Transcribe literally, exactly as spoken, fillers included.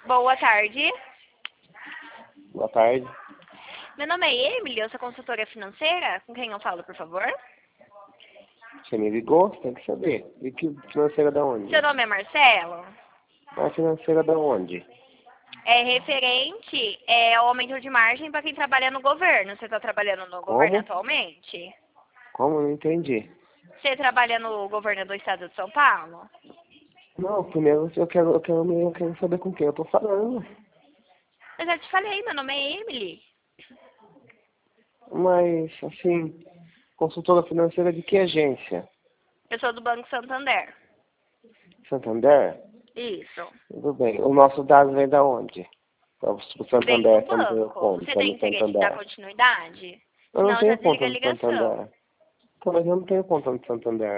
Boa tarde. Boa tarde. Meu nome é Emily, eu sou consultora financeira. Com quem eu falo, por favor? Você me ligou? Você tem que saber. E que financeira da onde? Seu nome é Marcelo? A financeira da onde? É referente é, ao aumento de margem para quem trabalha no governo. Você está trabalhando no Como? governo atualmente? Como? Não entendi. Você trabalha no governo do estado de São Paulo? Não, primeiro eu quero, eu quero, eu quero saber com quem eu tô falando. Eu já te falei, meu nome é Emily. Mas, assim, consultora financeira de que agência? Eu sou do Banco Santander. Santander? Isso. Tudo bem. O nosso dado vem da onde? O Vem do Santander, estamos dando banco. Você conta tem no interesse em dar Santander. continuidade? Eu não Senão já tenho desliga conta a no ligação. Santander. Então, mas eu não tenho conta no Santander.